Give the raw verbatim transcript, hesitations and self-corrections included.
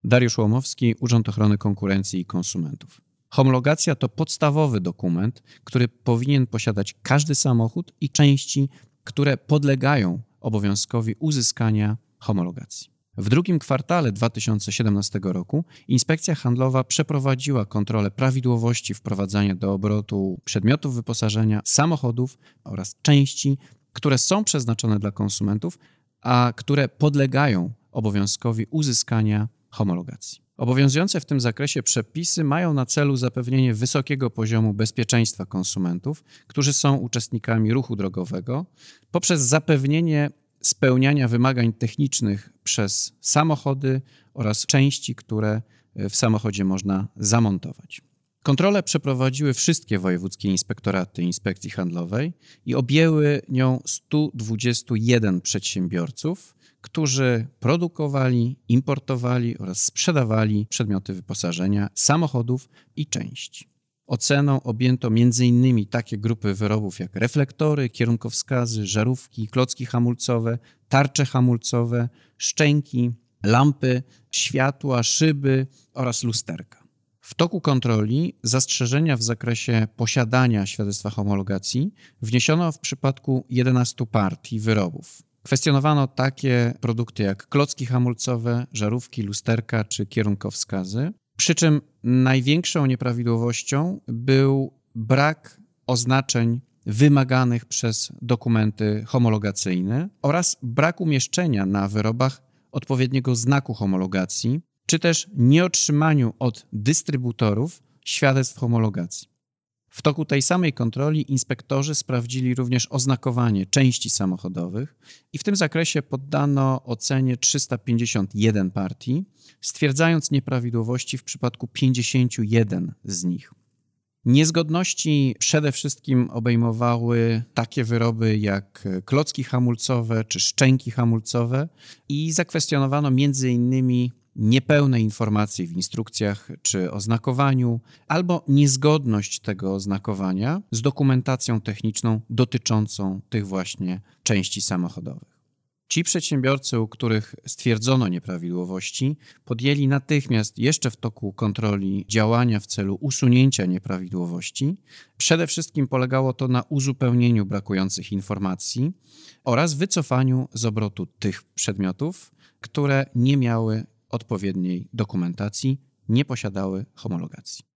Dariusz Łomowski, Urząd Ochrony Konkurencji i Konsumentów. Homologacja to podstawowy dokument, który powinien posiadać każdy samochód i części, które podlegają obowiązkowi uzyskania homologacji. W drugim kwartale dwa tysiące siedemnastego roku Inspekcja Handlowa przeprowadziła kontrolę prawidłowości wprowadzania do obrotu przedmiotów wyposażenia, samochodów oraz części, które są przeznaczone dla konsumentów, a które podlegają obowiązkowi uzyskania homologacji. Obowiązujące w tym zakresie przepisy mają na celu zapewnienie wysokiego poziomu bezpieczeństwa konsumentów, którzy są uczestnikami ruchu drogowego, poprzez zapewnienie spełniania wymagań technicznych przez samochody oraz części, które w samochodzie można zamontować. Kontrolę przeprowadziły wszystkie wojewódzkie inspektoraty Inspekcji Handlowej i objęły nią sto dwadzieścia jeden przedsiębiorców, którzy produkowali, importowali oraz sprzedawali przedmioty wyposażenia, samochodów i części. Oceną objęto między innymi takie grupy wyrobów jak reflektory, kierunkowskazy, żarówki, klocki hamulcowe, tarcze hamulcowe, szczęki, lampy, światła, szyby oraz lusterka. W toku kontroli zastrzeżenia w zakresie posiadania świadectwa homologacji wniesiono w przypadku jedenastu partii wyrobów. Kwestionowano takie produkty jak klocki hamulcowe, żarówki, lusterka czy kierunkowskazy, przy czym największą nieprawidłowością był brak oznaczeń wymaganych przez dokumenty homologacyjne oraz brak umieszczenia na wyrobach odpowiedniego znaku homologacji, czy też nieotrzymaniu od dystrybutorów świadectw homologacji. W toku tej samej kontroli inspektorzy sprawdzili również oznakowanie części samochodowych i w tym zakresie poddano ocenie trzysta pięćdziesiąt jeden partii, stwierdzając nieprawidłowości w przypadku pięćdziesięciu jeden z nich. Niezgodności przede wszystkim obejmowały takie wyroby jak klocki hamulcowe czy szczęki hamulcowe i zakwestionowano między innymi niepełne informacje w instrukcjach czy oznakowaniu, albo niezgodność tego oznakowania z dokumentacją techniczną dotyczącą tych właśnie części samochodowych. Ci przedsiębiorcy, u których stwierdzono nieprawidłowości, podjęli natychmiast jeszcze w toku kontroli działania w celu usunięcia nieprawidłowości. Przede wszystkim polegało to na uzupełnieniu brakujących informacji oraz wycofaniu z obrotu tych przedmiotów, które nie miały odpowiedniej dokumentacji, nie posiadały homologacji.